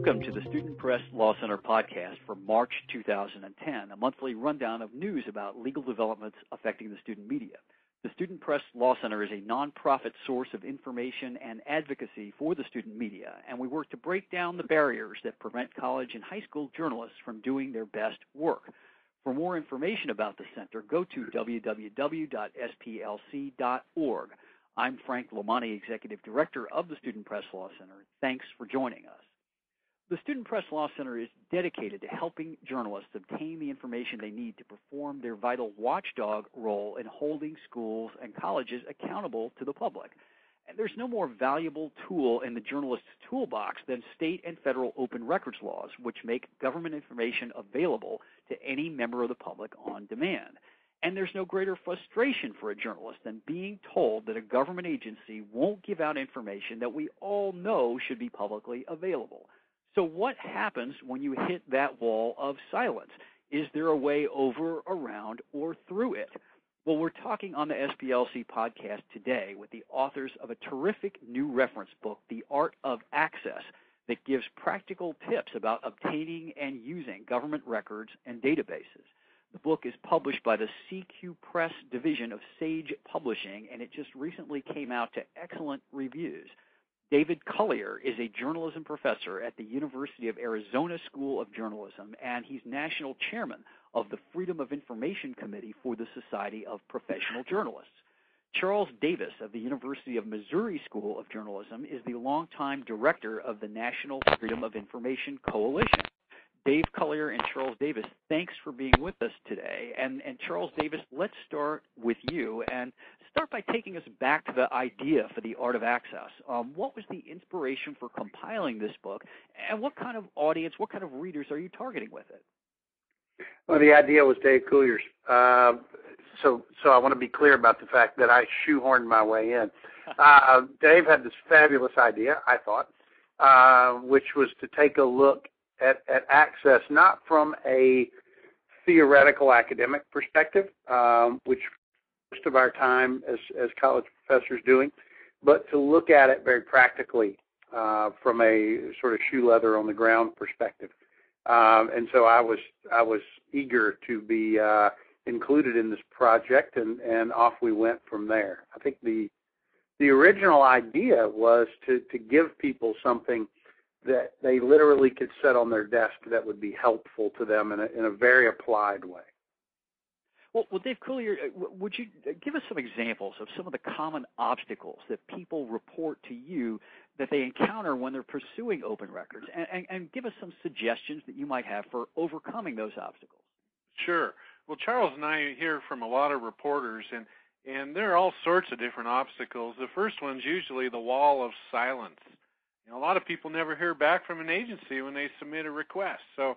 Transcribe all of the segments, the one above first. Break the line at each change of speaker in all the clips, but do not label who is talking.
Welcome to the Student Press Law Center podcast for March 2010, a monthly rundown of news about legal developments affecting the student media. The Student Press Law Center is a nonprofit source of information and advocacy for the student media, and we work to break down the barriers that prevent college and high school journalists from doing their best work. For more information about the center, go to www.splc.org. I'm Frank Lomani, Executive Director of the Student Press Law Center. Thanks for joining us. The Student Press Law Center is dedicated to helping journalists obtain the information they need to perform their vital watchdog role in holding schools and colleges accountable to the public. And there's no more valuable tool in the journalist's toolbox than state and federal open records laws, which make government information available to any member of the public on demand. And there's no greater frustration for a journalist than being told that a government agency won't give out information that we all know should be publicly available. So what happens when you hit that wall of silence? Is there a way over, around, or through it? Well, we're talking on the SPLC podcast today with the authors of a terrific new reference book, The Art of Access, that gives practical tips about obtaining and using government records and databases. The book is published by the CQ Press division of Sage Publishing, and it just recently came out to excellent reviews. David Collier is a journalism professor at the University of Arizona School of Journalism, and he's national chairman of the Freedom of Information Committee for the Society of Professional Journalists. Charles Davis of the University of Missouri School of Journalism is the longtime director of the National Freedom of Information Coalition. Dave Collier and Charles Davis, thanks for being with us today. And Charles Davis, let's start with you and start by taking us back to the idea for The Art of Access. What was the inspiration for compiling this book, and what kind of audience, what kind of readers are you targeting with it?
Well, the idea was Dave Collier's. So I want to be clear about the fact that I shoehorned my way in. Dave had this fabulous idea, I thought, which was to take a look at access, not from a theoretical academic perspective, which most of our time as college professors doing, but to look at it very practically from a sort of shoe leather on the ground perspective. And so I was eager to be included in this project, and off we went from there. I think the original idea was to give people something that they literally could set on their desk that would be helpful to them in a very applied way.
Well, Dave Collier, would you give us some examples of some of the common obstacles that people report to you that they encounter when they're pursuing open records, and give us some suggestions that you might have for overcoming those obstacles?
Sure. Well, Charles and I hear from a lot of reporters, and there are all sorts of different obstacles. The first one's usually the wall of silence. You know, a lot of people never hear back from an agency when they submit a request. So,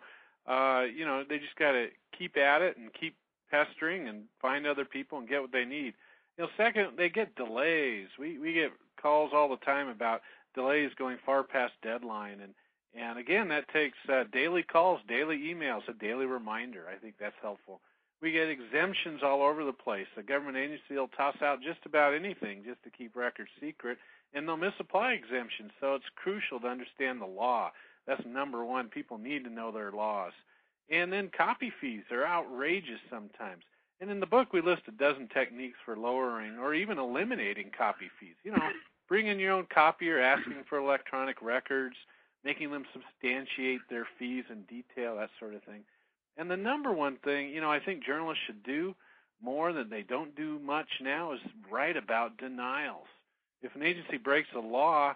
they just got to keep at it and keep pestering and find other people and get what they need. Second, they get delays. We get calls all the time about delays going far past deadline. And again, that takes daily calls, daily emails, a daily reminder. I think that's helpful. We get exemptions all over the place. The government agency will toss out just about anything just to keep records secret, and they'll misapply exemptions. So it's crucial to understand the law. That's number one. People need to know their laws. And then copy fees are outrageous sometimes. And in the book, we list a dozen techniques for lowering or even eliminating copy fees. Bringing your own copier, asking for electronic records, making them substantiate their fees in detail, that sort of thing. And the number one thing, I think journalists should do more than they don't do much now is write about denials. If an agency breaks the law,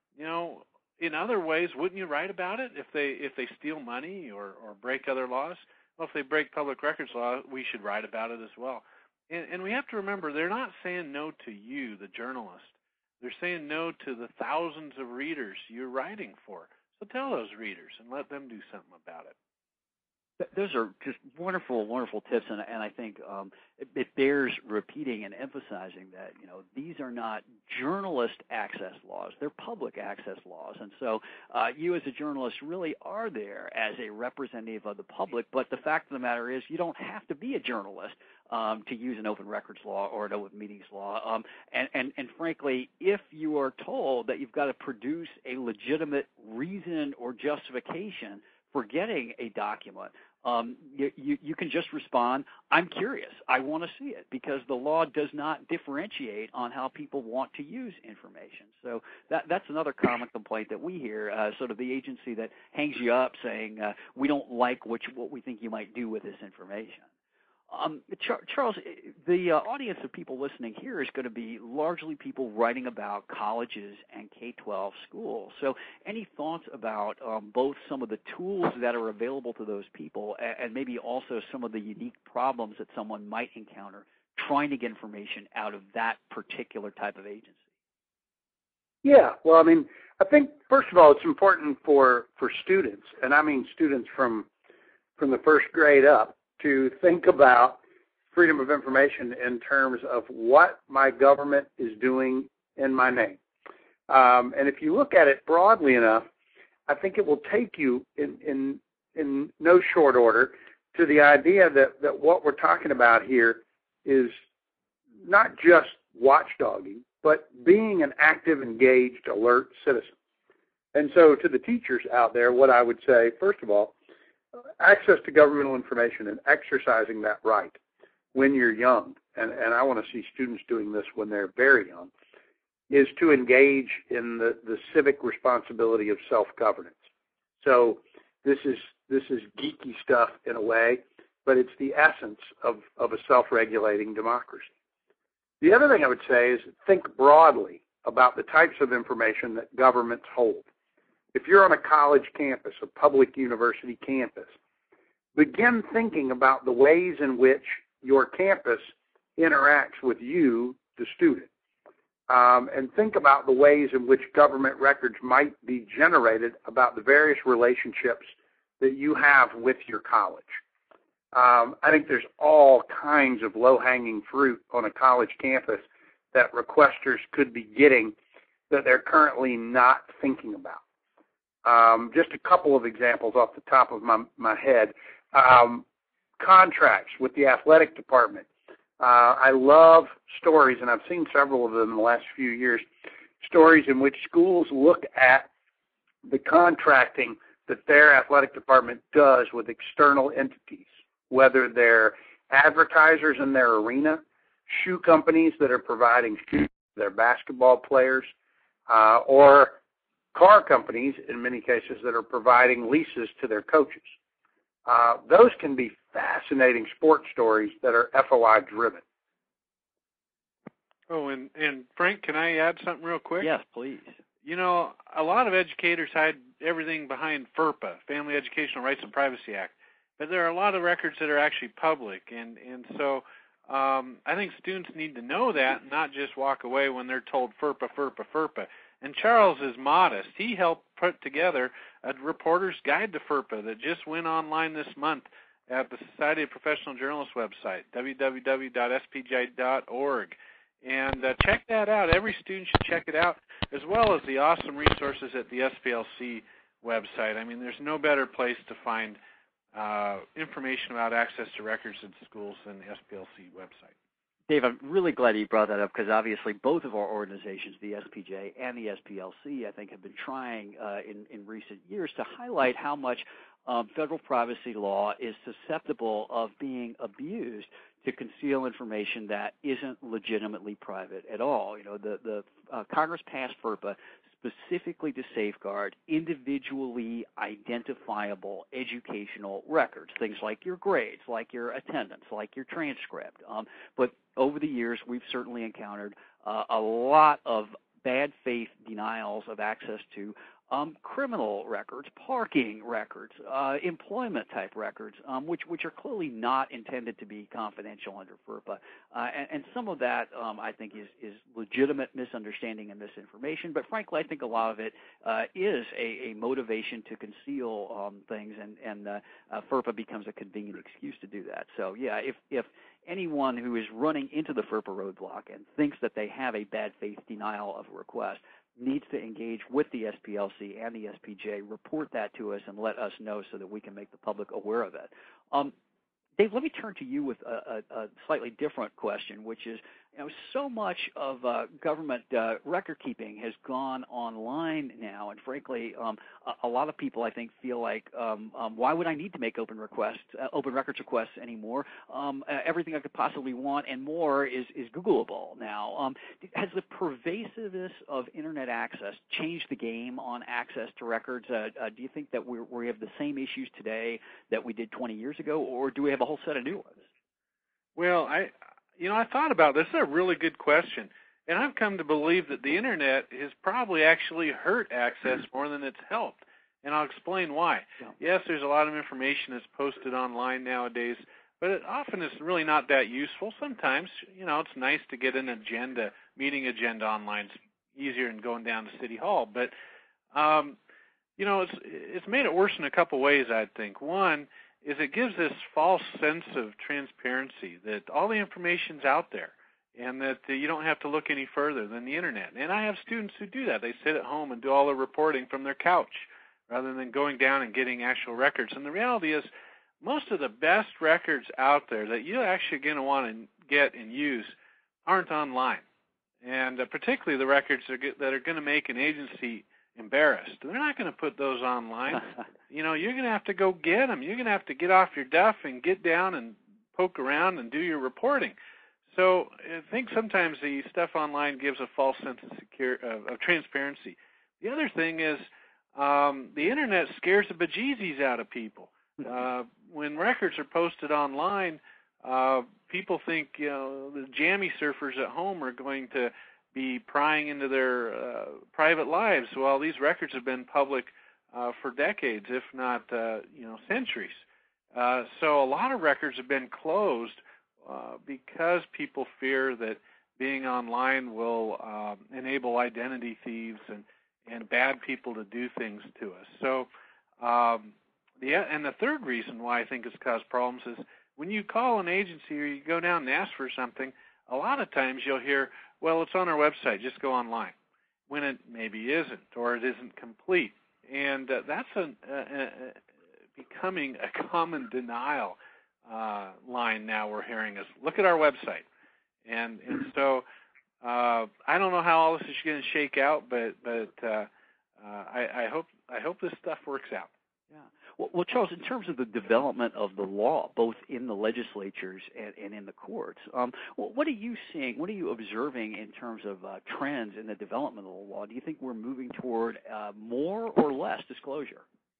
in other ways, wouldn't you write about it if they steal money or break other laws? Well, if they break public records law, we should write about it as well. And we have to remember, they're not saying no to you, the journalist. They're saying no to the thousands of readers you're writing for. So tell those readers and let them do something about it.
Those are just wonderful, wonderful tips, and I think it bears repeating and emphasizing that, these are not journalist access laws. They're public access laws. And so you as a journalist really are there as a representative of the public, but the fact of the matter is you don't have to be a journalist to use an open records law or an open meetings law. And frankly, if you are told that you've got to produce a legitimate reason or justification for getting a document, you can just respond, I'm curious, I want to see it, because the law does not differentiate on how people want to use information. So that's another common complaint that we hear, sort of the agency that hangs you up saying, we don't like what we think you might do with this information. Charles, the audience of people listening here is going to be largely people writing about colleges and K-12 schools. So any thoughts about both some of the tools that are available to those people and maybe also some of the unique problems that someone might encounter trying to get information out of that particular type of agency?
Yeah, well, I mean, I think, first of all, it's important for students, and I mean students from the first grade up, to think about freedom of information in terms of what my government is doing in my name. And if you look at it broadly enough, I think it will take you in no short order to the idea that what we're talking about here is not just watchdogging, but being an active, engaged, alert citizen. And so to the teachers out there, what I would say, first of all, access to governmental information and exercising that right when you're young, and I want to see students doing this when they're very young, is to engage in the civic responsibility of self-governance. So this is geeky stuff in a way, but it's the essence of a self-regulating democracy. The other thing I would say is think broadly about the types of information that governments hold. If you're on a college campus, a public university campus, begin thinking about the ways in which your campus interacts with you, the student, and think about the ways in which government records might be generated about the various relationships that you have with your college. I think there's all kinds of low-hanging fruit on a college campus that requesters could be getting that they're currently not thinking about. Just a couple of examples off the top of my head. Contracts with the athletic department. I love stories, and I've seen several of them in the last few years, stories in which schools look at the contracting that their athletic department does with external entities, whether they're advertisers in their arena, shoe companies that are providing shoes to their basketball players, or car companies, in many cases, that are providing leases to their coaches. Those can be fascinating sports stories that are FOI driven.
Oh, and Frank, can I add something real quick?
Yes, please.
You know, a lot of educators hide everything behind FERPA, Family Educational Rights and Privacy Act, but there are a lot of records that are actually public, and so I think students need to know that and not just walk away when they're told FERPA, FERPA, FERPA. And Charles is modest. He helped put together a reporter's guide to FERPA that just went online this month at the Society of Professional Journalists website, www.spj.org. And check that out. Every student should check it out, as well as the awesome resources at the SPLC website. I mean, there's no better place to find information about access to records in schools than the SPLC website.
Dave, I'm really glad you brought that up, because obviously both of our organizations, the SPJ and the SPLC, I think have been trying in recent years to highlight how much federal privacy law is susceptible of being abused to conceal information that isn't legitimately private at all. You know, the Congress passed FERPA specifically to safeguard individually identifiable educational records, things like your grades, like your attendance, like your transcript. But over the years, we've certainly encountered a lot of bad faith denials of access to criminal records, parking records, employment-type records, which are clearly not intended to be confidential under FERPA. And some of that, I think, is legitimate misunderstanding and misinformation. But frankly, I think a lot of it is a motivation to conceal things, and FERPA becomes a convenient excuse to do that. So, yeah, if anyone who is running into the FERPA roadblock and thinks that they have a bad faith denial of a request needs to engage with the SPLC and the SPJ, report that to us and let us know so that we can make the public aware of it. Dave, let me turn to you with a slightly different question, which is, so much of government record keeping has gone online now, and frankly, a lot of people, I think, feel like, why would I need to make open records requests anymore? Everything I could possibly want and more is Googleable now. Has the pervasiveness of Internet access changed the game on access to records? Do you think that we have the same issues today that we did 20 years ago, or do we have a whole set of new ones?
Well, I thought about this. This is a really good question. And I've come to believe that the Internet has probably actually hurt access more than it's helped. And I'll explain why. Yeah. Yes, there's a lot of information that's posted online nowadays, but it often is really not that useful. Sometimes, it's nice to get an meeting agenda online. It's easier than going down to City Hall. But, it's made it worse in a couple ways, I think. One is it gives this false sense of transparency that all the information's out there and that you don't have to look any further than the Internet. And I have students who do that. They sit at home and do all the reporting from their couch rather than going down and getting actual records. And the reality is most of the best records out there that you're actually going to want to get and use aren't online. And particularly the records that are going to make an agency embarrassed. They're not going to put those online. You're going to have to go get them. You're going to have to get off your duff and get down and poke around and do your reporting. So I think sometimes the stuff online gives a false sense of transparency. The other thing is the Internet scares the bejesus out of people. When records are posted online, people think the jammy surfers at home are going to be prying into their private lives. Well, these records have been public for decades, if not centuries. So a lot of records have been closed because people fear that being online will enable identity thieves and bad people to do things to us. So and the third reason why I think it's caused problems is when you call an agency or you go down and ask for something, a lot of times you'll hear, well, it's on our website, just go online, when it maybe isn't or it isn't complete. And that's becoming a common denial line now we're hearing is, look at our website. And so I don't know how all this is going to shake out, but I hope this stuff works out.
Yeah. Well, Charles, in terms of the development of the law, both in the legislatures and in the courts, what are you seeing? What are you observing in terms of trends in the development of the law? Do you think we're moving toward more or less disclosure?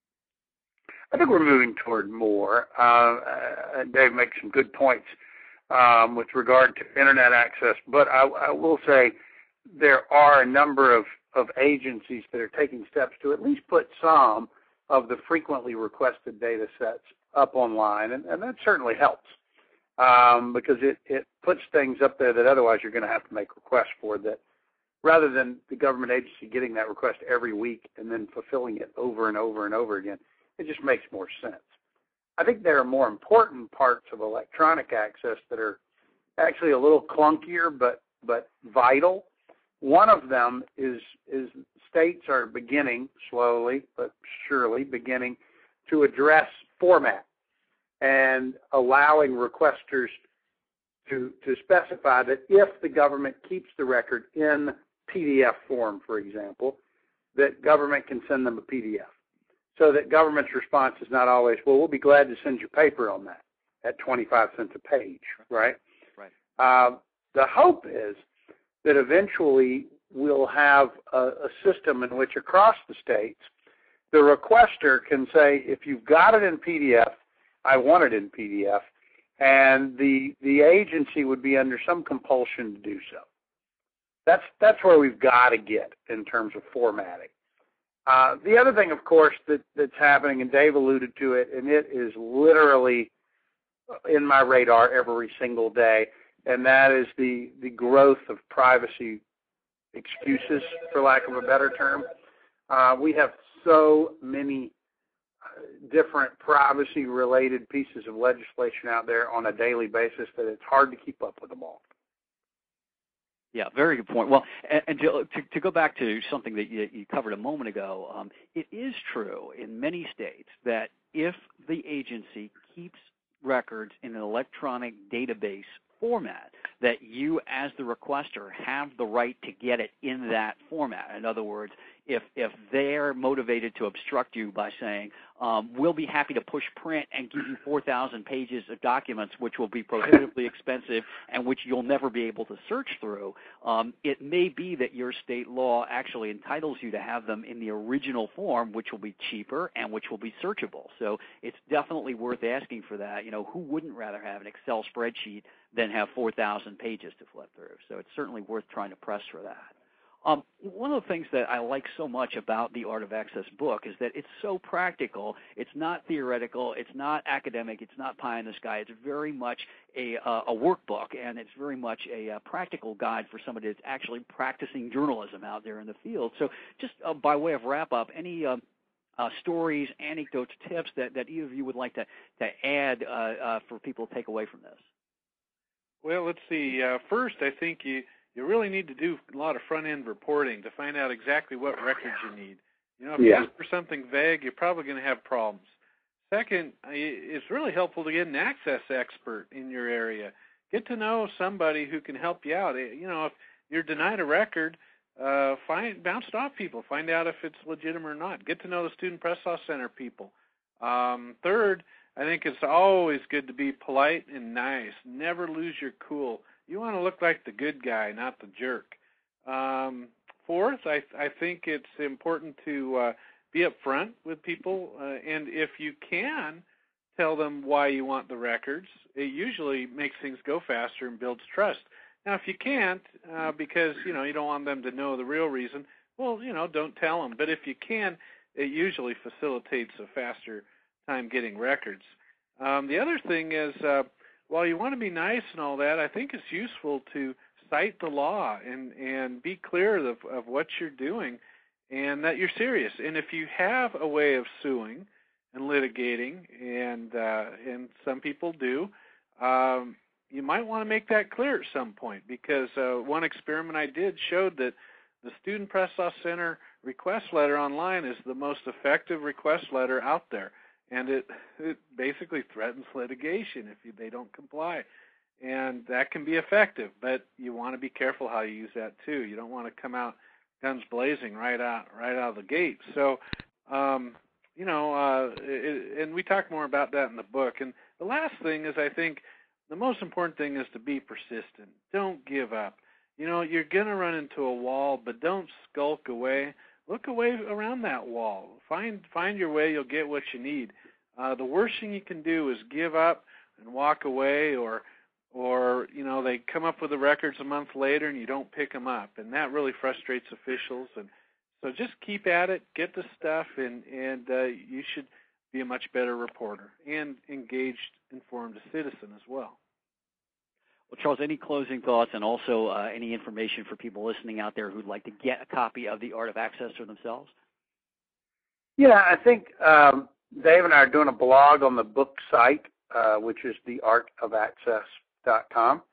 I think we're moving toward more. Dave makes some good points with regard to Internet access, but I will say there are a number of agencies that are taking steps to at least put some of the frequently requested data sets up online, and that certainly helps because it puts things up there that otherwise you're going to have to make requests for, that rather than the government agency getting that request every week and then fulfilling it over and over and over again. It just makes more sense. I think there are more important parts of electronic access that are actually a little clunkier but vital. One of them is states are beginning, slowly but surely, beginning to address format and allowing requesters to specify that if the government keeps the record in PDF form, for example, that government can send them a PDF. So that government's response is not always, well, we'll be glad to send you paper on that at 25 cents a page, right?
Right.
The hope is that eventually we'll have a system in which across the states, the requester can say, if you've got it in PDF, I want it in PDF, and the agency would be under some compulsion to do so. That's where we've got to get in terms of formatting. The other thing, of course, that's happening, and Dave alluded to it, and it is literally in my radar every single day, and that is the growth of privacy excuses, for lack of a better term. We have so many different privacy-related pieces of legislation out there on a daily basis that it's hard to keep up with them all.
Yeah, very good point. Well, and to go back to something that you covered a moment ago, it is true in many states that if the agency keeps records in an electronic database format, that you as the requester have the right to get it in that format. In other words, if they're motivated to obstruct you by saying, we'll be happy to push print and give you 4,000 pages of documents, which will be prohibitively expensive and which you'll never be able to search through, it may be that your state law actually entitles you to have them in the original form, which will be cheaper and which will be searchable. So it's definitely worth asking for that. Who wouldn't rather have an Excel spreadsheet than have 4,000 pages to flip through? So it's certainly worth trying to press for that. One of the things that I like so much about the Art of Access book is that it's so practical. It's not theoretical. It's not academic. It's not pie in the sky. It's very much a workbook, and it's very much a practical guide for somebody that's actually practicing journalism out there in the field. So just by way of wrap-up, any stories, anecdotes, tips that either of you would like to add for people to take away from this?
Well, let's see. First, I think you really need to do a lot of front-end reporting to find out exactly what records you need. If you ask for something vague, you're probably going to have problems. Second, it's really helpful to get an access expert in your area. Get to know somebody who can help you out. If you're denied a record, bounce it off people. Find out if it's legitimate or not. Get to know the Student Press Law Center people. Third, I think it's always good to be polite and nice. Never lose your cool. You want to look like the good guy, not the jerk. Fourth, I think it's important to be upfront with people, and if you can tell them why you want the records, it usually makes things go faster and builds trust. Now, if you can't, because you don't want them to know the real reason, well, don't tell them. But if you can, it usually facilitates a faster time getting records. The other thing is, while you want to be nice and all that, I think it's useful to cite the law and be clear of what you're doing and that you're serious. And if you have a way of suing and litigating, and some people do, you might want to make that clear at some point, because one experiment I did showed that the Student Press Law Center request letter online is the most effective request letter out there. And it basically threatens litigation if they don't comply. And that can be effective, but you want to be careful how you use that too. You don't want to come out guns blazing right out of the gate. So, and we talk more about that in the book. And the last thing is, I think the most important thing is to be persistent. Don't give up. You're going to run into a wall, but don't skulk away. Look away around that wall. Find your way. You'll get what you need. The worst thing you can do is give up and walk away, or they come up with the records a month later and you don't pick them up, and that really frustrates officials. And so just keep at it, get the stuff, and you should be a much better reporter and engaged, informed citizen as well.
Well, Charles, any closing thoughts, and also any information for people listening out there who'd like to get a copy of The Art of Access for themselves?
Yeah, I think Dave and I are doing a blog on the book site, which is theartofaccess.com.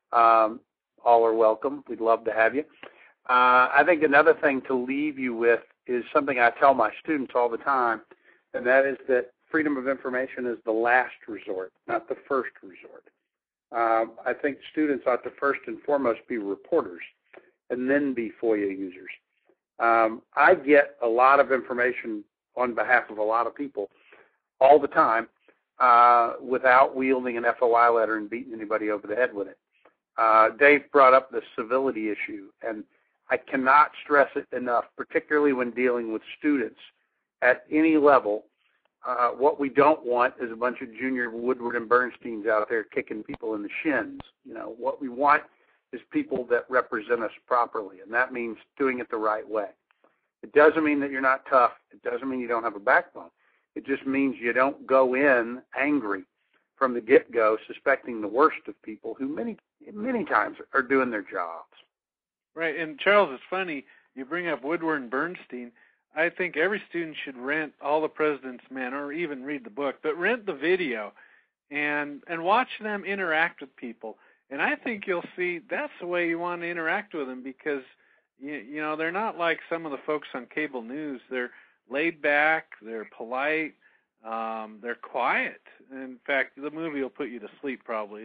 All are welcome. We'd love to have you. I think another thing to leave you with is something I tell my students all the time, and that is that freedom of information is the last resort, not the first resort. I think students ought to first and foremost be reporters and then be FOIA users. I get a lot of information on behalf of a lot of people all the time without wielding an FOI letter and beating anybody over the head with it. Dave brought up the civility issue, and I cannot stress it enough, particularly when dealing with students at any level. What we don't want is a bunch of junior Woodward and Bernsteins out there kicking people in the shins. What we want is people that represent us properly, and that means doing it the right way. It doesn't mean that you're not tough. It doesn't mean you don't have a backbone. It just means you don't go in angry from the get-go, suspecting the worst of people who many times are doing their jobs.
Right, and Charles, it's funny, you bring up Woodward and Bernstein. I think every student should rent All the President's Men, or even read the book, but rent the video and watch them interact with people. And I think you'll see that's the way you want to interact with them, because they're not like some of the folks on cable news. They're laid back, they're polite, They're quiet. In fact, the movie will put you to sleep probably,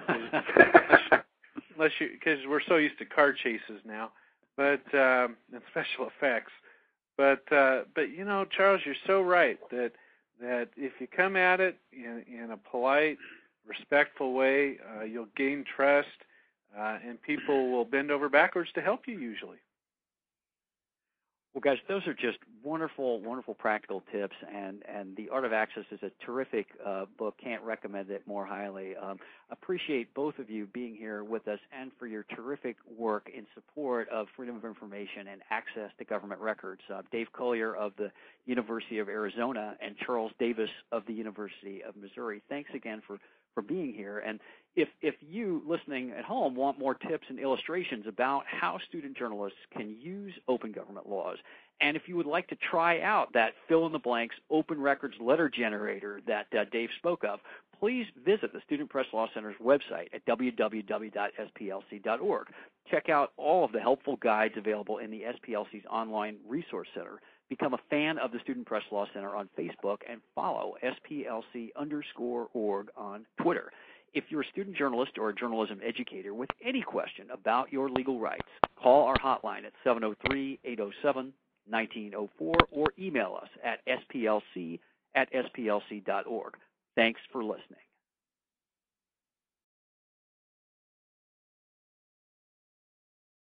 unless you, because we're so used to car chases now, but and special effects. But you know, Charles, you're so right that if you come at it in a polite, respectful way, you'll gain trust, and people will bend over backwards to help you usually.
Well, guys, those are just wonderful, wonderful practical tips, and The Art of Access is a terrific book. Can't recommend it more highly. Appreciate both of you being here with us and for your terrific work in support of freedom of information and access to government records. Dave Collier of the University of Arizona and Charles Davis of the University of Missouri. Thanks again for being here. And if you listening at home want more tips and illustrations about how student journalists can use open government laws, and if you would like to try out that fill-in-the-blanks open records letter generator that Dave spoke of, please visit the Student Press Law Center's website at www.splc.org. Check out all of the helpful guides available in the SPLC's online resource center. Become a fan of the Student Press Law Center on Facebook and follow SPLC_org on Twitter. If you're a student journalist or a journalism educator with any question about your legal rights, call our hotline at 703-807-1904 or email us at splc@splc.org. Thanks for listening.